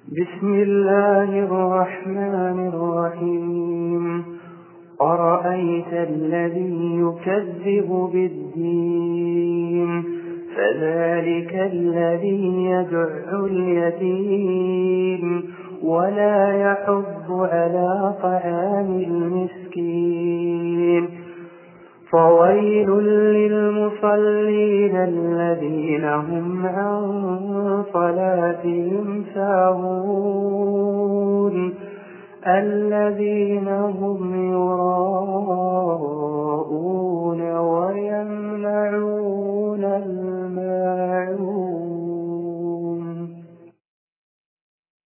بسم الله الرحمن الرحيم. أرأيت الذي يكذب بالدين فذلك الذي يدع اليتيم ولا يحض على طعام المسكين. فويل للمصلين الذين هم عن صلاتهم ساهون الذين هم يراءون